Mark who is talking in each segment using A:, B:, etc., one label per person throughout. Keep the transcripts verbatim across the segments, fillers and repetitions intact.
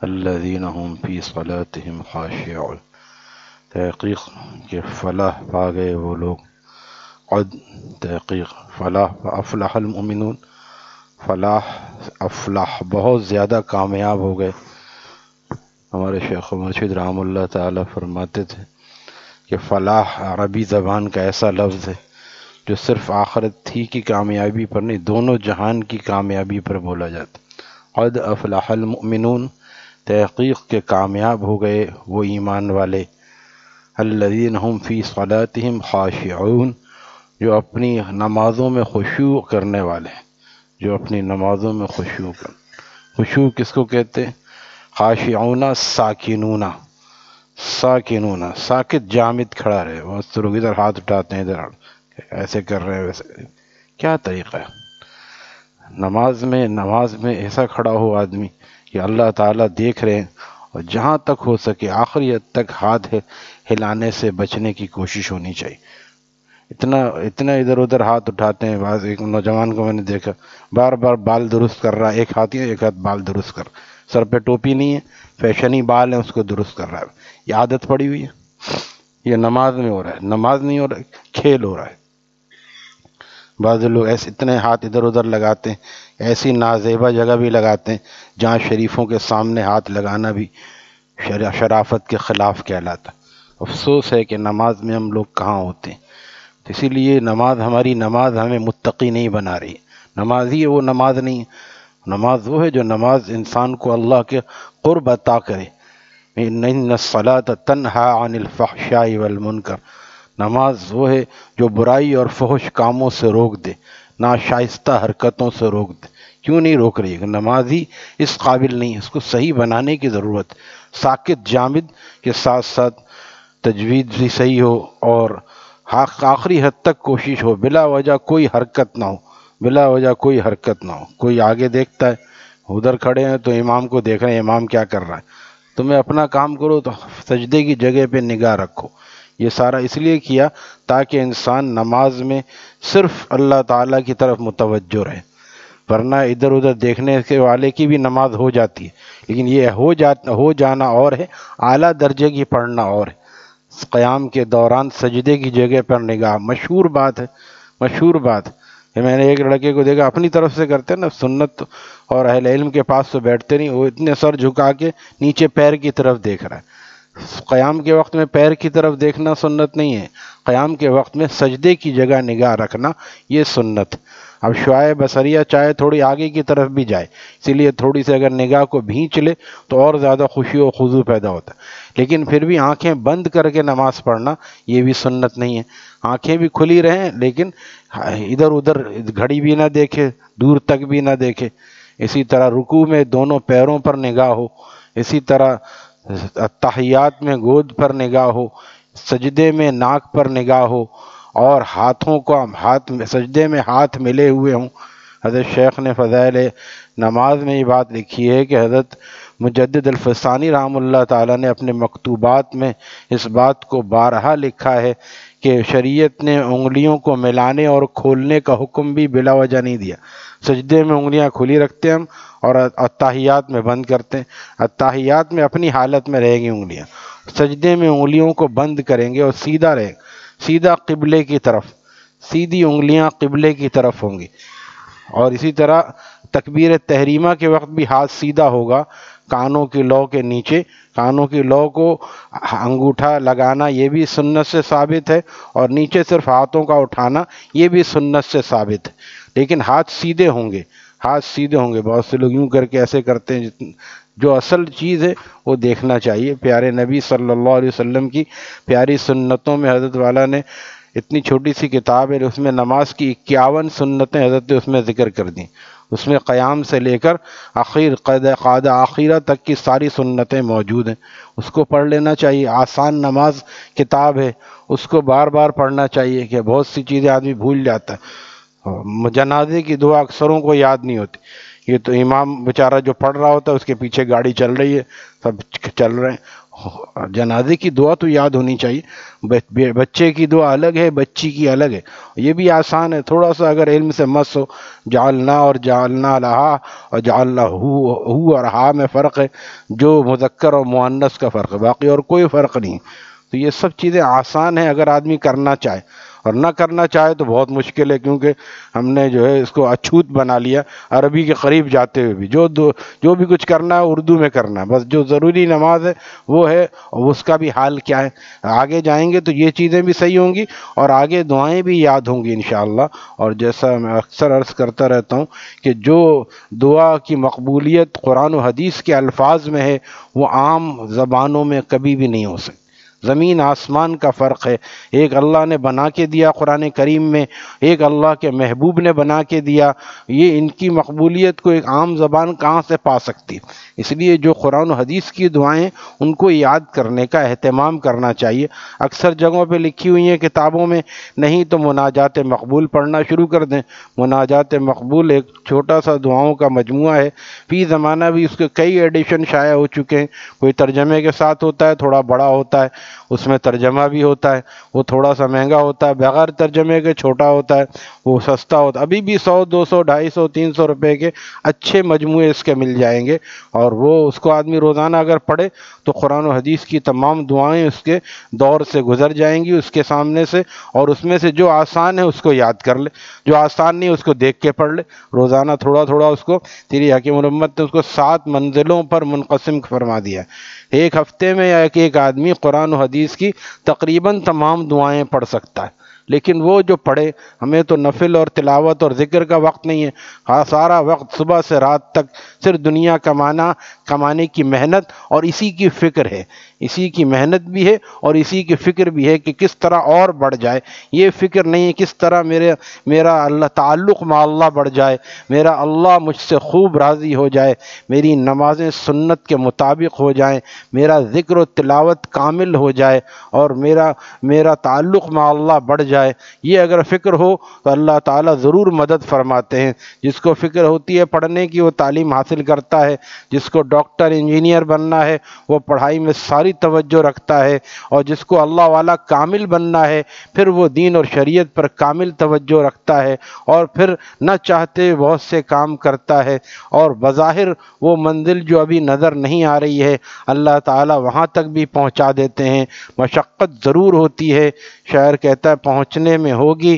A: الذین هم فی صلاتهم خاشعون، تحقیق کہ فلاح پا گئے وہ لوگ، قد تحقیق فلاح افلح المؤمنون، فلاح افلاح بہت زیادہ کامیاب ہو گئے۔ ہمارے شیخ مرشد رحمہ اللہ تعالی فرماتے تھے کہ فلاح عربی زبان کا ایسا لفظ ہے جو صرف آخرت ہی کی کامیابی پر نہیں، دونوں جہان کی کامیابی پر بولا جاتا۔ قد افلح المؤمنون، تحقیق کے کامیاب ہو گئے وہ ایمان والے، الذین هم فی صلاتهم خاشعون، جو اپنی نمازوں میں خشوع کرنے والے ہیں، جو اپنی نمازوں میں خشوع کر خشوع کس کو کہتے ہیں؟ خاشعون ساکنون، ساکنون ساکت جامد کھڑا رہے، بہت لوگ ادھر ہاتھ اٹھاتے ہیں، ادھر ایسے کر رہے ہیں، ویسے کیا طریقہ ہے؟ نماز میں نماز میں ایسا کھڑا ہو آدمی کہ اللہ تعالیٰ دیکھ رہے ہیں، اور جہاں تک ہو سکے آخری حد تک ہاتھ ہلانے سے بچنے کی کوشش ہونی چاہیے۔ اتنا اتنا ادھر ادھر ہاتھ اٹھاتے ہیں۔ بعض ایک نوجوان کو میں نے دیکھا بار بار بال درست کر رہا ہے، ایک ہاتھ ایک ہاتھ بال درست کر، سر پہ ٹوپی نہیں ہے، فیشنی بال ہے، اس کو درست کر رہا ہے۔ یہ عادت پڑی ہوئی ہے، یہ نماز میں ہو رہا ہے، نماز نہیں ہو رہا ہے، کھیل ہو رہا ہے۔ بعض لوگ ایسے اتنے ہاتھ ادھر ادھر لگاتے ہیں، ایسی نازیبا جگہ بھی لگاتے ہیں جہاں شریفوں کے سامنے ہاتھ لگانا بھی شرافت کے خلاف کہلاتا۔ افسوس ہے کہ نماز میں ہم لوگ کہاں ہوتے ہیں۔ تو اسی لیے نماز ہماری نماز ہمیں متقی نہیں بنا رہی ہے۔ نماز ہی وہ نماز نہیں ہے، نماز وہ ہے جو نماز انسان کو اللہ کے قرب عطا کرے۔ ان الصلاۃ تنہی عن الفحشاء والمنکر، نماز وہ ہے جو برائی اور فحش کاموں سے روک دے، ناشائستہ حرکتوں سے روک دے۔ کیوں نہیں روک رہی ہے؟ نماز ہی اس قابل نہیں ہے، اس کو صحیح بنانے کی ضرورت۔ ساکت جامد کے ساتھ ساتھ تجوید بھی صحیح ہو، اور آخری حد تک کوشش ہو، بلا وجہ کوئی حرکت نہ ہو، بلا وجہ کوئی حرکت نہ ہو۔ کوئی آگے دیکھتا ہے، ادھر کھڑے ہیں تو امام کو دیکھ رہے ہیں امام کیا کر رہا ہے، تمہیں اپنا کام کرو، تو سجدے کی جگہ پہ نگاہ رکھو۔ یہ سارا اس لیے کیا تاکہ انسان نماز میں صرف اللہ تعالیٰ کی طرف متوجہ رہے، ورنہ ادھر ادھر دیکھنے کے والے کی بھی نماز ہو جاتی ہے، لیکن یہ ہو جانا ہو جانا اور ہے، اعلیٰ درجے کی پڑھنا اور ہے۔ قیام کے دوران سجدے کی جگہ پر نگاہ مشہور بات ہے، مشہور بات ہے۔ میں نے ایک لڑکے کو دیکھا اپنی طرف سے کرتے نا سنت، اور اہل علم کے پاس تو بیٹھتے نہیں، وہ اتنے سر جھکا کے نیچے پیر کی طرف دیکھ رہا ہے۔ قیام کے وقت میں پیر کی طرف دیکھنا سنت نہیں ہے، قیام کے وقت میں سجدے کی جگہ نگاہ رکھنا یہ سنت۔ اب شعاع بصریہ چاہے تھوڑی آگے کی طرف بھی جائے، اسی لیے تھوڑی سی اگر نگاہ کو بھینچ لے تو اور زیادہ خوشی و خضوع پیدا ہوتا ہے، لیکن پھر بھی آنکھیں بند کر کے نماز پڑھنا یہ بھی سنت نہیں ہے۔ آنکھیں بھی کھلی رہیں لیکن ادھر ادھر گھڑی بھی نہ دیکھے، دور تک بھی نہ دیکھے۔ اسی طرح رکوع میں دونوں پیروں پر نگاہ ہو، اسی طرح تحیات میں گود پر نگاہ ہو، سجدے میں ناک پر نگاہ ہو، اور ہاتھوں کو ہاتھ سجدے میں ہاتھ ملے ہوئے ہوں۔ حضرت شیخ نے فضائل نماز میں یہ بات لکھی ہے کہ حضرت مجدد الفسانی رحمہ اللہ تعالیٰ نے اپنے مکتوبات میں اس بات کو بارہا لکھا ہے کہ شریعت نے انگلیوں کو ملانے اور کھولنے کا حکم بھی بلا وجہ نہیں دیا۔ سجدے میں انگلیاں کھلی رکھتے ہم، اور اتحیات میں بند کرتے ہیں۔ اتحیات میں اپنی حالت میں رہیں گی انگلیاں، سجدے میں انگلیوں کو بند کریں گے اور سیدھا رہیں گے، سیدھا قبلے کی طرف، سیدھی انگلیاں قبلے کی طرف ہوں گی۔ اور اسی طرح تکبیر تحریمہ کے وقت بھی ہاتھ سیدھا ہوگا، کانوں کی لو کے نیچے، کانوں کی لو کو انگوٹھا لگانا یہ بھی سنت سے ثابت ہے، اور نیچے صرف ہاتھوں کا اٹھانا یہ بھی سنت سے ثابت ہے، لیکن ہاتھ سیدھے ہوں گے، ہاتھ سیدھے ہوں گے۔ بہت سے لوگ یوں کر کے ایسے کرتے ہیں، جو اصل چیز ہے وہ دیکھنا چاہیے۔ پیارے نبی صلی اللہ علیہ وسلم کی پیاری سنتوں میں حضرت والا نے اتنی چھوٹی سی کتاب ہے، اس میں نماز کی اکیاون سنتیں حضرت نے اس میں ذکر کر دیں۔ اس میں قیام سے لے کر آخر قادہ آخرہ تک کی ساری سنتیں موجود ہیں، اس کو پڑھ لینا چاہیے۔ آسان نماز کتاب ہے، اس کو بار بار پڑھنا چاہیے، کہ بہت سی چیزیں آدمی بھول جاتا ہے۔ جنازے کی دعا اکثروں کو یاد نہیں ہوتی، یہ تو امام بیچارہ جو پڑھ رہا ہوتا ہے اس کے پیچھے گاڑی چل رہی ہے، سب چل رہے ہیں، جنازے کی دعا تو یاد ہونی چاہیے، بچے کی دعا الگ ہے، بچی کی الگ ہے، یہ بھی آسان ہے، تھوڑا سا اگر علم سے مس ہو، جعلنا اور جعلنا لہا اور جعلنا ہو ہو اور ہا میں فرق ہے، جو مذکر اور مؤنث کا فرق ہے، باقی اور کوئی فرق نہیں۔ تو یہ سب چیزیں آسان ہیں اگر آدمی کرنا چاہے، اور نہ کرنا چاہے تو بہت مشکل ہے، کیونکہ ہم نے جو ہے اس کو اچھوت بنا لیا عربی کے قریب جاتے ہوئے بھی، جو دو جو بھی کچھ کرنا ہے اردو میں کرنا ہے، بس جو ضروری نماز ہے وہ ہے، اور اس کا بھی حال کیا ہے۔ آگے جائیں گے تو یہ چیزیں بھی صحیح ہوں گی، اور آگے دعائیں بھی یاد ہوں گی انشاءاللہ۔ اور جیسا میں اکثر عرض کرتا رہتا ہوں کہ جو دعا کی مقبولیت قرآن و حدیث کے الفاظ میں ہے وہ عام زبانوں میں کبھی بھی نہیں ہو سکتی۔ زمین آسمان کا فرق ہے، ایک اللہ نے بنا کے دیا قرآن کریم میں، ایک اللہ کے محبوب نے بنا کے دیا، یہ ان کی مقبولیت کو ایک عام زبان کہاں سے پا سکتی؟ اس لیے جو قرآن و حدیث کی دعائیں ان کو یاد کرنے کا اہتمام کرنا چاہیے۔ اکثر جگہوں پہ لکھی ہوئی ہیں کتابوں میں، نہیں تو مناجات مقبول پڑھنا شروع کر دیں۔ مناجات مقبول ایک چھوٹا سا دعاؤں کا مجموعہ ہے، فی زمانہ بھی اس کے کئی ایڈیشن شائع ہو چکے ہیں، کوئی ترجمے کے ساتھ ہوتا ہے، تھوڑا بڑا ہوتا ہے، اس میں ترجمہ بھی ہوتا ہے، وہ تھوڑا سا مہنگا ہوتا ہے، بغیر ترجمے کے چھوٹا ہوتا ہے، وہ سستا ہوتا ہے۔ ابھی بھی سو دو سو ڈھائی سو تین سو روپے کے اچھے مجموعے اس کے مل جائیں گے، اور وہ اس کو آدمی روزانہ اگر پڑھے تو قرآن و حدیث کی تمام دعائیں اس کے دور سے گزر جائیں گی اس کے سامنے سے، اور اس میں سے جو آسان ہے اس کو یاد کر لے، جو آسان نہیں اس کو دیکھ کے پڑھ لے، روزانہ تھوڑا تھوڑا اس کو۔ تیری حکیم الامت نے اس کو سات منزلوں پر منقسم فرما دیا ہے۔ ایک ہفتے میں یا ایک ایک آدمی قرآن و حدیث کی تقریباً تمام دعائیں پڑھ سکتا ہے، لیکن وہ جو پڑھے، ہمیں تو نفل اور تلاوت اور ذکر کا وقت نہیں ہے، ہاں سارا وقت صبح سے رات تک صرف دنیا کمانا، کمانے کی محنت اور اسی کی فکر ہے، اسی کی محنت بھی ہے اور اسی کی فکر بھی ہے کہ کس طرح اور بڑھ جائے۔ یہ فکر نہیں ہے کس طرح میرے میرا اللہ تعلق مع اللہ بڑھ جائے، میرا اللہ مجھ سے خوب راضی ہو جائے، میری نمازیں سنت کے مطابق ہو جائیں، میرا ذکر و تلاوت کامل ہو جائے، اور میرا میرا تعلق مع اللہ بڑھ جائے۔ یہ اگر فکر ہو تو اللہ تعالیٰ ضرور مدد فرماتے ہیں۔ جس کو فکر ہوتی ہے پڑھنے کی وہ تعلیم حاصل کرتا ہے، جس کو ڈاکٹر انجینئر بننا ہے وہ پڑھائی میں ساری توجہ رکھتا ہے، اور جس کو اللہ والا کامل بننا ہے پھر وہ دین اور شریعت پر کامل توجہ رکھتا ہے، اور پھر نہ چاہتے بہت سے کام کرتا ہے، اور بظاہر وہ منزل جو ابھی نظر نہیں آ رہی ہے اللہ تعالیٰ وہاں تک بھی پہنچا دیتے ہیں۔ مشقت ضرور ہوتی ہے، شاعر کہتا ہے پہنچنے میں ہوگی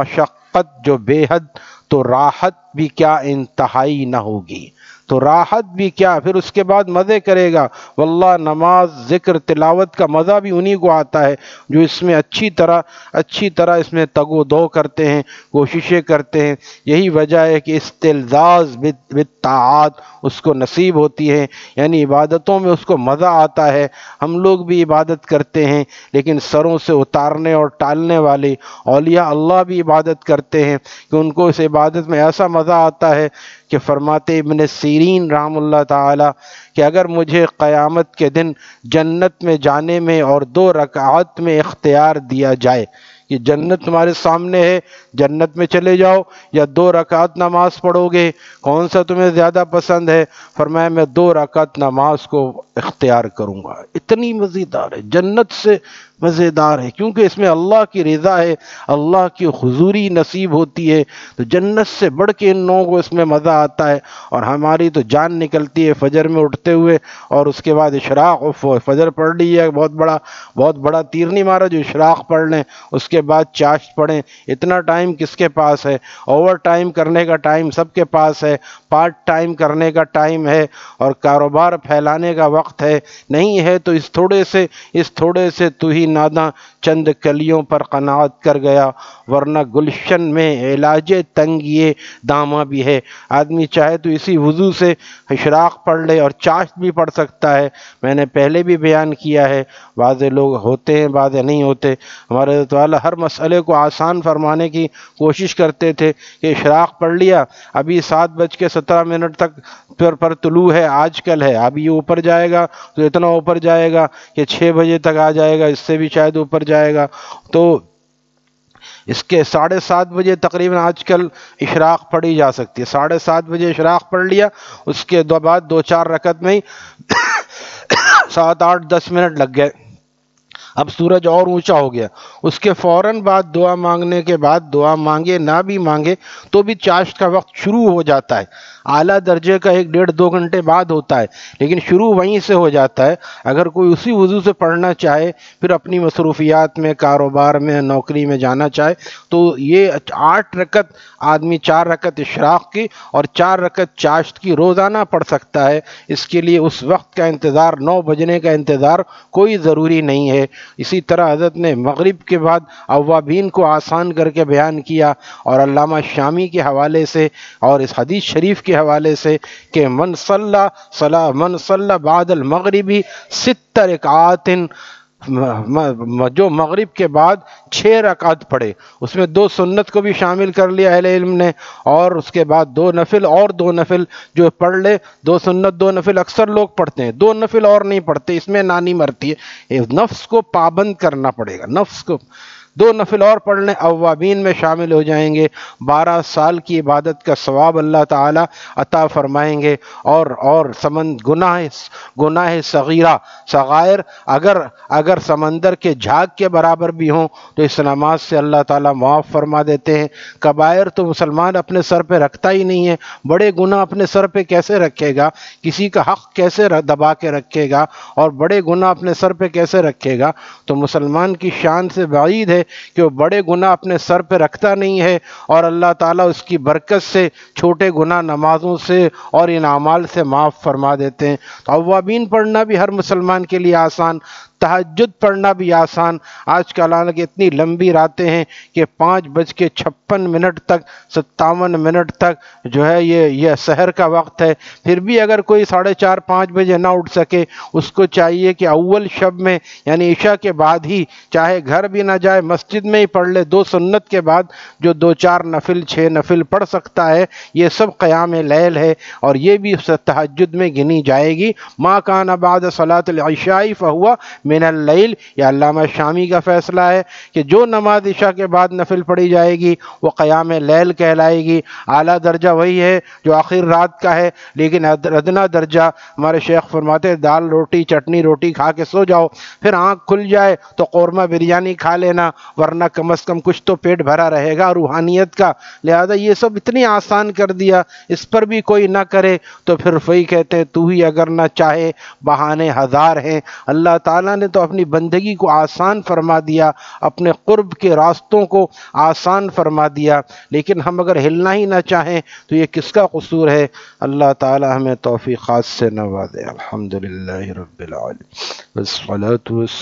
A: مشقت جو بے حد، تو راحت بھی کیا انتہائی نہ ہوگی، تو راحت بھی کیا، پھر اس کے بعد مزے کرے گا۔ واللہ نماز ذکر تلاوت کا مزہ بھی انہی کو آتا ہے جو اس میں اچھی طرح اچھی طرح اس میں تگ و دو کرتے ہیں، کوششیں کرتے ہیں۔ یہی وجہ ہے کہ استلذاذ بالطاعات اس کو نصیب ہوتی ہے، یعنی عبادتوں میں اس کو مزہ آتا ہے۔ ہم لوگ بھی عبادت کرتے ہیں لیکن سروں سے اتارنے اور ٹالنے والے اولیاء اللہ بھی عبادت کرتے ہیں کہ ان کو اس عبادت میں ایسا مزہ آتا ہے کہ فرماتے ابن سیرین رحم اللہ تعالی کہ اگر مجھے قیامت کے دن جنت میں جانے میں اور دو رکعات میں اختیار دیا جائے کہ جنت تمہارے سامنے ہے، جنت میں چلے جاؤ یا دو رکعت نماز پڑھو گے، کون سا تمہیں زیادہ پسند ہے؟ فرمایا میں دو رکعت نماز کو اختیار کروں گا۔ اتنی مزیدار ہے، جنت سے مزیدار ہے، کیونکہ اس میں اللہ کی رضا ہے، اللہ کی حضوری نصیب ہوتی ہے، تو جنت سے بڑھ کے ان لوگوں کو اس میں مزہ آتا ہے۔ اور ہماری تو جان نکلتی ہے فجر میں اٹھتے ہوئے، اور اس کے بعد اشراق، فجر پڑھ لی ہے، بہت بڑا بہت بڑا تیر نہیں مارا جو اشراق پڑھ لیں، اس کے بعد چاشت پڑھیں۔ اتنا ٹائم کس کے پاس ہے؟ اوور ٹائم کرنے کا ٹائم سب کے پاس ہے، پارٹ ٹائم کرنے کا ٹائم ہے، اور کاروبار پھیلانے کا وقت ہے، نہیں ہے تو اس تھوڑے سے اس تھوڑے سے تو ہی ناداں چند کلیوں پر قناعت کر گیا، ورنہ گلشن میں علاج تنگیے داماں بھی ہے۔ آدمی چاہے تو اسی وضو سے اشراق پڑھ لے اور چاشت بھی پڑھ سکتا ہے۔ میں نے پہلے بھی بیان کیا ہے، بعض لوگ ہوتے ہیں بعض نہیں ہوتے۔ ہمارے حضرت والا ہر مسئلے کو آسان فرمانے کی کوشش کرتے تھے کہ اشراق پڑھ لیا، ابھی سات بج کے سترہ منٹ تک پر پر طلوع ہے، آج کل ہے، ابھی یہ اوپر جائے گا تو اتنا اوپر جائے گا کہ چھ بجے تک آ جائے گا، اس سے بھی شاید اوپر جائے گا، تو اس کے ساڑھے سات بجے تقریباً آج کل اشراق پڑھی جا سکتی ہے۔ ساڑھے سات بجے اشراق پڑھ لیا، اس کے دو بعد دو چار رکعت میں ہی سات آٹھ دس منٹ لگ گئے، اب سورج اور اونچا ہو گیا، اس کے فوراً بعد دعا مانگنے کے بعد دعا مانگے نہ بھی مانگے تو بھی چاشت کا وقت شروع ہو جاتا ہے۔ اعلیٰ درجے کا ایک ڈیڑھ دو گھنٹے بعد ہوتا ہے، لیکن شروع وہیں سے ہو جاتا ہے۔ اگر کوئی اسی وضو سے پڑھنا چاہے، پھر اپنی مصروفیات میں، کاروبار میں، نوکری میں جانا چاہے، تو یہ آٹھ رکعت آدمی چار رکعت اشراق کی اور چار رکعت چاشت کی روزانہ پڑھ سکتا ہے۔ اس کے لیے اس وقت کا انتظار، نو بجنے کا انتظار کوئی ضروری نہیں ہے۔ اسی طرح حضرت نے مغرب کے بعد اوابین کو آسان کر کے بیان کیا، اور علامہ شامی کے حوالے سے اور اس حدیث شریف کے حوالے سے کہ من صلی صلا من صلی بعد المغربی ست رکعات، جو مغرب کے بعد چھ رکعت پڑھے، اس میں دو سنت کو بھی شامل کر لیا اہل علم نے، اور اس کے بعد دو نفل اور دو نفل جو پڑھ لے۔ دو سنت دو نفل اکثر لوگ پڑھتے ہیں، دو نفل اور نہیں پڑھتے، اس میں نانی مرتی ہے۔ نفس کو پابند کرنا پڑے گا، نفس کو دو نفل اور پڑھنے اوابین میں شامل ہو جائیں گے، بارہ سال کی عبادت کا ثواب اللہ تعالی عطا فرمائیں گے۔ اور اور سمن گناہ گناہ صغیرہ صغائر اگر اگر سمندر کے جھاگ کے برابر بھی ہوں تو اس نماز سے اللہ تعالیٰ معاف فرما دیتے ہیں۔ کبائر تو مسلمان اپنے سر پہ رکھتا ہی نہیں ہے، بڑے گناہ اپنے سر پہ کیسے رکھے گا، کسی کا حق کیسے دبا کے رکھے گا، اور بڑے گناہ اپنے سر پہ کیسے رکھے گا؟ تو مسلمان کی شان سے بعید ہے کہ وہ بڑے گناہ اپنے سر پہ رکھتا نہیں ہے، اور اللہ تعالیٰ اس کی برکت سے چھوٹے گناہ نمازوں سے اور ان اعمال سے معاف فرما دیتے ہیں۔ تو اوابین پڑھنا بھی ہر مسلمان کے لیے آسان، تہجد پڑھنا بھی آسان۔ آج کل حالانکہ اتنی لمبی راتیں ہیں کہ پانچ بج کے چھپن منٹ تک ستاون منٹ تک جو ہے یہ یہ سحر کا وقت ہے، پھر بھی اگر کوئی ساڑھے چار پانچ بجے نہ اٹھ سکے، اس کو چاہیے کہ اول شب میں یعنی عشاء کے بعد ہی، چاہے گھر بھی نہ جائے مسجد میں ہی پڑھ لے، دو سنت کے بعد جو دو چار نفل چھ نفل پڑھ سکتا ہے، یہ سب قیام لیل ہے، اور یہ بھی تہجد میں گنی جائے گی۔ ما کان بعد صلاۃ العشاء فہو من اللیل، یہ علامہ شامی کا فیصلہ ہے کہ جو نماز عشاء کے بعد نفل پڑھی جائے گی وہ قیام لیل کہلائے گی۔ اعلیٰ درجہ وہی ہے جو آخر رات کا ہے، لیکن ادنا درجہ ہمارے شیخ فرماتے ہیں دال روٹی چٹنی روٹی کھا کے سو جاؤ، پھر آنکھ کھل جائے تو قورمہ بریانی کھا لینا، ورنہ کم از کم کچھ تو پیٹ بھرا رہے گا روحانیت کا۔ لہذا یہ سب اتنی آسان کر دیا، اس پر بھی کوئی نہ کرے تو پھر وہی کہتے ہیں تو ہی اگر نہ چاہے بہانے ہزار ہیں۔ اللہ تعالیٰ نے تو اپنی بندگی کو آسان فرما دیا، اپنے قرب کے راستوں کو آسان فرما دیا، لیکن ہم اگر ہلنا ہی نہ چاہیں تو یہ کس کا قصور ہے؟ اللہ تعالیٰ ہمیں توفیقات سے نوازے۔ الحمدللہ رب العالمین والصلاة والسلام